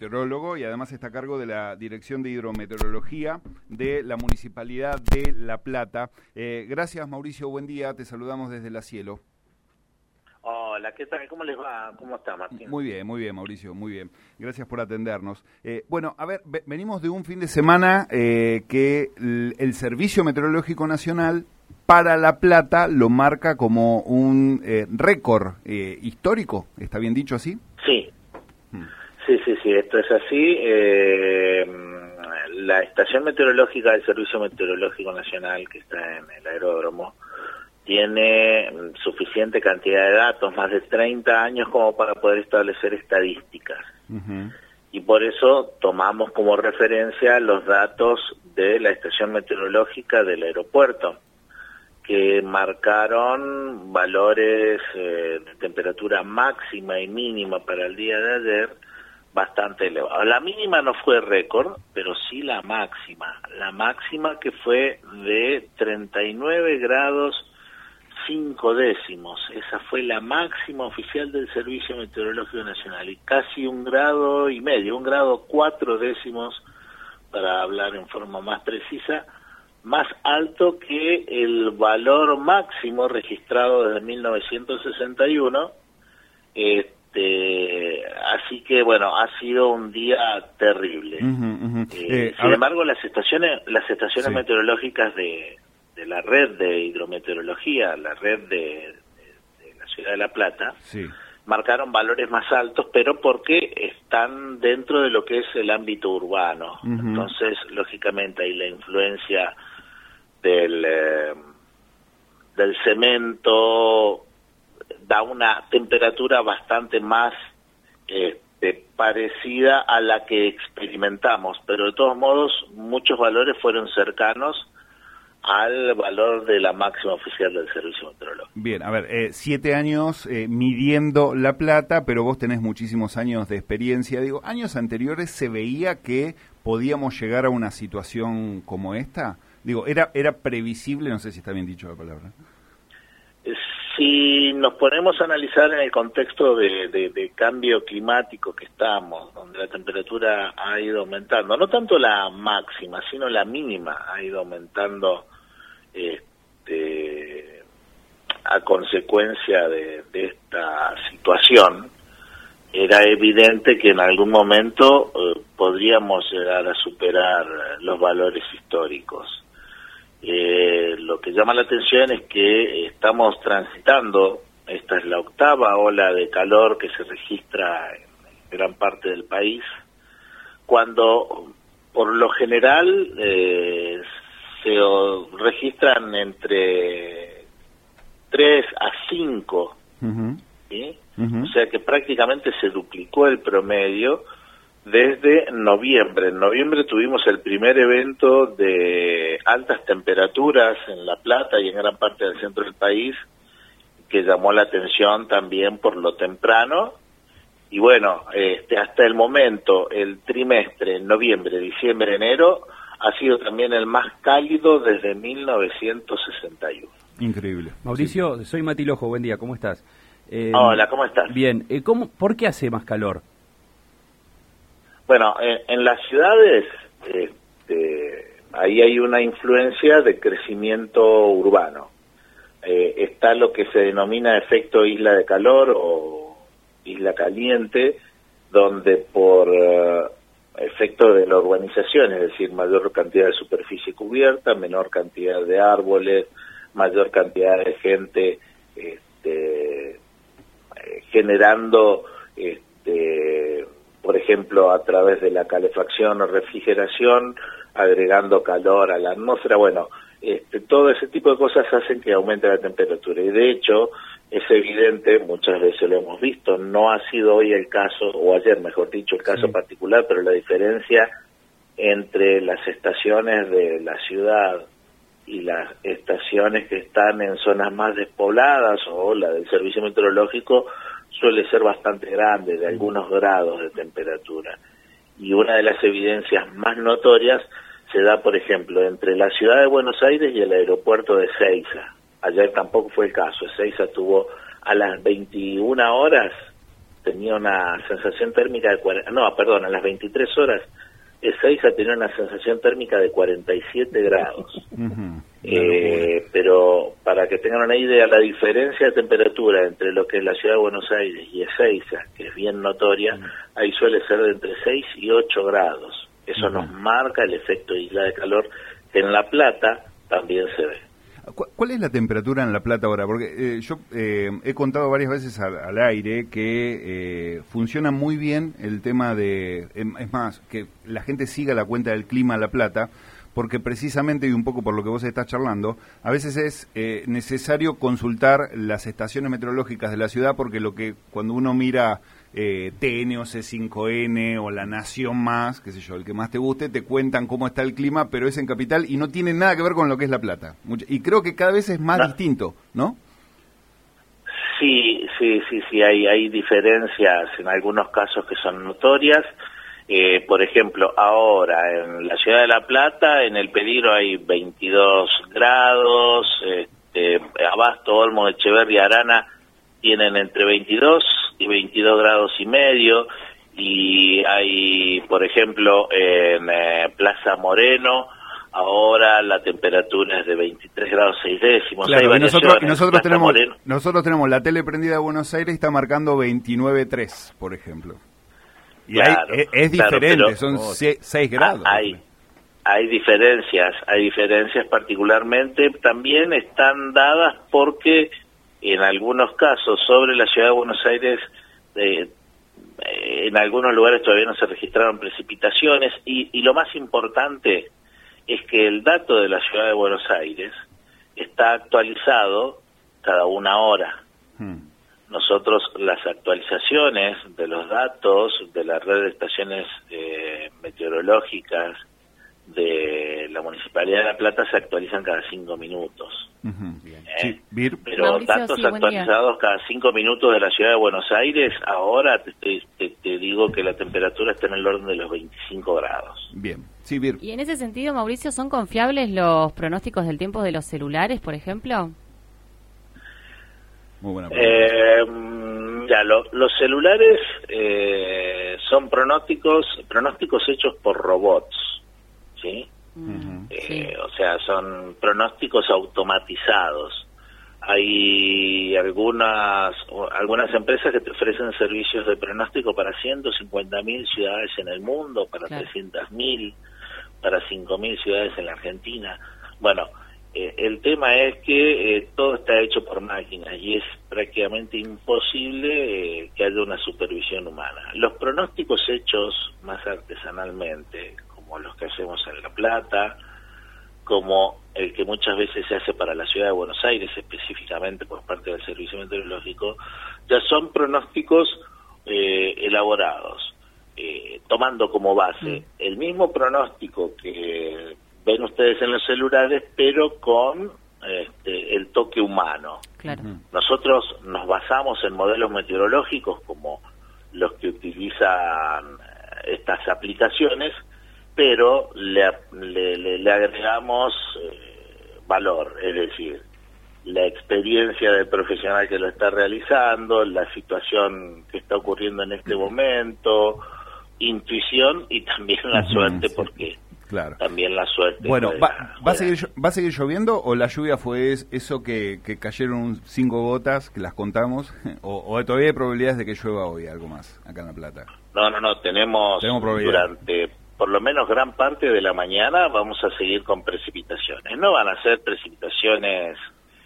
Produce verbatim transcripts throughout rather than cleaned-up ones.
meteorólogo y además está a cargo de la Dirección de Hidrometeorología de la Municipalidad de La Plata. Eh, gracias, Mauricio, buen día, te saludamos desde La Cielo. Hola, ¿qué tal? ¿Cómo les va? ¿Cómo está, Martín? Muy bien, muy bien, Mauricio, muy bien. Gracias por atendernos. Eh, bueno, a ver, ve, venimos de un fin de semana eh, que el, el Servicio Meteorológico Nacional para La Plata lo marca como un eh, récord eh, histórico, ¿está bien dicho así? Sí, hmm. sí, sí, sí, esto es así. Eh, la estación meteorológica del Servicio Meteorológico Nacional, que está en el aeródromo, tiene suficiente cantidad de datos, más de treinta años como para poder establecer estadísticas. Uh-huh. Y por eso tomamos como referencia los datos de la estación meteorológica del aeropuerto, que marcaron valores eh, de temperatura máxima y mínima para el día de ayer bastante elevados. La mínima no fue récord, pero sí la máxima. La máxima que fue de treinta y nueve grados cinco décimos, esa fue la máxima oficial del Servicio Meteorológico Nacional, y casi un grado y medio, un grado cuatro décimos, para hablar en forma más precisa, más alto que el valor máximo registrado desde mil novecientos sesenta y uno, este, así que bueno, ha sido un día terrible. Uh-huh, uh-huh. Eh, eh, sin embargo, las estaciones, las estaciones sí. meteorológicas de de la red de hidrometeorología, la red de, de, de la ciudad de La Plata, sí. marcaron valores más altos, pero porque están dentro de lo que es el ámbito urbano. Uh-huh. Entonces, lógicamente, ahí la influencia del, eh, del cemento da una temperatura bastante más este, parecida a la que experimentamos, pero de todos modos, muchos valores fueron cercanos al valor de la máxima oficial del Servicio Meteorológico. Bien, a ver, eh, siete años eh, midiendo La Plata, pero vos tenés muchísimos años de experiencia. Digo, ¿años anteriores se veía que podíamos llegar a una situación como esta? Digo, ¿era era previsible? No sé si está bien dicho la palabra. Si nos ponemos a analizar en el contexto de, de, de cambio climático que estamos, donde la temperatura ha ido aumentando, no tanto la máxima, sino la mínima ha ido aumentando este, a consecuencia de, de esta situación, era evidente que en algún momento eh, podríamos llegar a superar los valores históricos. Eh, lo que llama la atención es que estamos transitando, esta es la octava ola de calor que se registra en gran parte del país, cuando por lo general eh, se registran entre tres a cinco, uh-huh. ¿sí? Uh-huh. O sea que prácticamente se duplicó el promedio desde noviembre. En noviembre tuvimos el primer evento de altas temperaturas en La Plata y en gran parte del centro del país, que llamó la atención también por lo temprano. Y bueno, este, hasta el momento, el trimestre, noviembre, diciembre, enero, ha sido también el más cálido desde mil novecientos sesenta y uno. Increíble. Mauricio, sí. Soy Mati Lojo, buen día, ¿cómo estás? Eh, Hola, ¿cómo estás? Bien, eh, ¿cómo, ¿por qué hace más calor? Bueno, en, en las ciudades este, ahí hay una influencia de crecimiento urbano. Eh, está lo que se denomina efecto isla de calor o isla caliente, donde por uh, efecto de la urbanización, es decir, mayor cantidad de superficie cubierta, menor cantidad de árboles, mayor cantidad de gente este, eh, generando... Este, por ejemplo, a través de la calefacción o refrigeración, agregando calor a la atmósfera. Bueno, este, todo ese tipo de cosas hacen que aumente la temperatura. Y de hecho, es evidente, muchas veces lo hemos visto, no ha sido hoy el caso, o ayer mejor dicho, el caso sí. particular, pero la diferencia entre las estaciones de la ciudad y las estaciones que están en zonas más despobladas o la del servicio meteorológico suele ser bastante grande, de algunos grados de temperatura. Y una de las evidencias más notorias se da, por ejemplo, entre la ciudad de Buenos Aires y el aeropuerto de Ezeiza. Ayer tampoco fue el caso. Ezeiza tuvo a las veintiuna horas tenía una sensación térmica de cuarenta, no, perdón, a las veintitrés horas Ezeiza tenía una sensación térmica de cuarenta y siete grados. Uh-huh. eh, pero para que tengan una idea, la diferencia de temperatura entre lo que es la ciudad de Buenos Aires y Ezeiza, que es bien notoria, uh-huh. ahí suele ser de entre seis y ocho grados. Eso uh-huh. nos marca el efecto isla de calor, que en La Plata también se ve. ¿Cuál es la temperatura en La Plata ahora? Porque eh, yo eh, he contado varias veces al, al aire que eh, funciona muy bien el tema de, es más, que la gente siga la cuenta del clima en La Plata, porque precisamente, y un poco por lo que vos estás charlando, a veces es eh, necesario consultar las estaciones meteorológicas de la ciudad, porque lo que cuando uno mira eh, T N o C cinco N o La Nación Más, qué sé yo, el que más te guste, te cuentan cómo está el clima, pero es en Capital y no tiene nada que ver con lo que es La Plata. Mucho, y creo que cada vez es más no. distinto, ¿no? Sí, sí, sí, sí, hay, hay diferencias en algunos casos que son notorias. Eh, por ejemplo, ahora en la ciudad de La Plata, en el Peligro hay veintidós grados, este, Abasto, Olmo, Echeverría, Arana tienen entre veintidós y veintidós grados y medio, y hay, por ejemplo, en eh, Plaza Moreno, ahora la temperatura es de veintitrés grados seis décimos. Claro, y nosotros, y nosotros tenemos nosotros tenemos la tele prendida de Buenos Aires y está marcando veintinueve tres, por ejemplo. Y claro, hay, es, es diferente, claro, pero, son seis grados. Hay, hay diferencias, hay diferencias particularmente, también están dadas porque en algunos casos sobre la ciudad de Buenos Aires, eh, en algunos lugares todavía no se registraron precipitaciones, y, y lo más importante es que el dato de la ciudad de Buenos Aires está actualizado cada una hora. Hmm. Nosotros las actualizaciones de los datos de la red de estaciones eh, meteorológicas de la Municipalidad de La Plata se actualizan cada cinco minutos. Uh-huh. ¿Eh? Sí, Vir. Pero Mauricio, datos sí, actualizados cada cinco minutos de la Ciudad de Buenos Aires, ahora te, te, te digo que la temperatura está en el orden de los veinticinco grados. Bien, sí, Vir. Y en ese sentido, Mauricio, ¿son confiables los pronósticos del tiempo de los celulares, por ejemplo? Muy buena pregunta. Eh, ya, lo, los celulares eh, son pronósticos, pronósticos hechos por robots, ¿sí? Uh-huh. Eh, sí. O sea, son pronósticos automatizados. Hay algunas algunas empresas que te ofrecen servicios de pronóstico para ciento cincuenta mil ciudades en el mundo, para claro. trescientas mil, para cinco mil ciudades en la Argentina. Bueno, Eh, el tema es que eh, todo está hecho por máquinas y es prácticamente imposible eh, que haya una supervisión humana. Los pronósticos hechos más artesanalmente, como los que hacemos en La Plata, como el que muchas veces se hace para la ciudad de Buenos Aires, específicamente por parte del Servicio Meteorológico, ya son pronósticos eh, elaborados, eh, tomando como base mm. el mismo pronóstico que ven ustedes en los celulares, pero con este, el toque humano. Claro. Nosotros nos basamos en modelos meteorológicos como los que utilizan estas aplicaciones, pero le, le, le, le agregamos eh, valor, es decir, la experiencia del profesional que lo está realizando, la situación que está ocurriendo en este momento, intuición y también la uh-huh, suerte, sí. porque Claro. también la suerte. Bueno, va, ¿va, a seguir, ¿va a seguir lloviendo o la lluvia fue eso que, que cayeron cinco gotas, que las contamos, o, o todavía hay probabilidades de que llueva hoy algo más acá en La Plata? No, no, no, tenemos, tenemos durante por lo menos gran parte de la mañana vamos a seguir con precipitaciones. No van a ser precipitaciones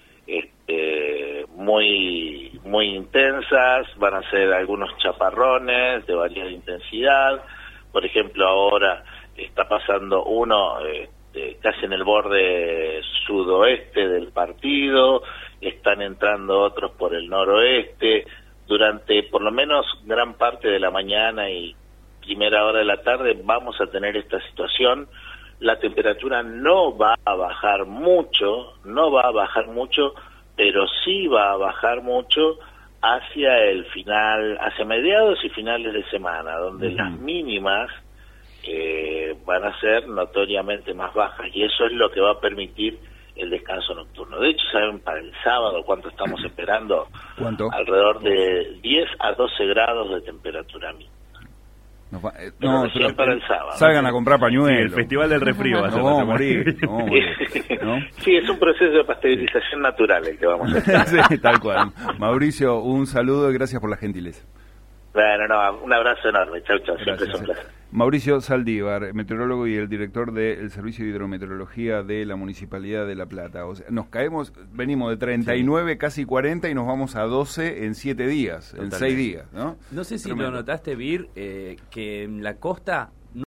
este, muy, muy intensas, van a ser algunos chaparrones de variada intensidad. Por ejemplo, ahora está pasando uno este, casi en el borde sudoeste del partido, están entrando otros por el noroeste. Durante por lo menos gran parte de la mañana y primera hora de la tarde vamos a tener esta situación. La temperatura no va a bajar mucho, no va a bajar mucho, pero sí va a bajar mucho hacia el final, hacia mediados y finales de semana, donde uh-huh. las mínimas Eh, van a ser notoriamente más bajas y eso es lo que va a permitir el descanso nocturno. De hecho, ¿saben para el sábado cuánto estamos esperando? ¿Cuánto? Alrededor de diez a doce grados de temperatura mínima. Nos va, eh, Pero no, recién pero, para el sábado. Salgan a comprar Sí, pañuelos. el Festival del Refrío va a ser. No vamos a morir, no vamos a morir, ¿no? Sí, es un proceso de pasteurización natural el que vamos a hacer. Sí, tal cual. Mauricio, un saludo y gracias por la gentileza. Bueno, no, un abrazo enorme. Chau, chau. Siempre es un Gracias. placer. Mauricio Saldívar, meteorólogo y el director del Servicio de Hidrometeorología de la Municipalidad de La Plata. O sea, nos caemos, venimos de treinta y nueve, sí. casi cuarenta y nos vamos a doce en siete días, Totalmente. en seis días, ¿no? No sé si Tremendo. lo notaste, Vir, eh, que en la costa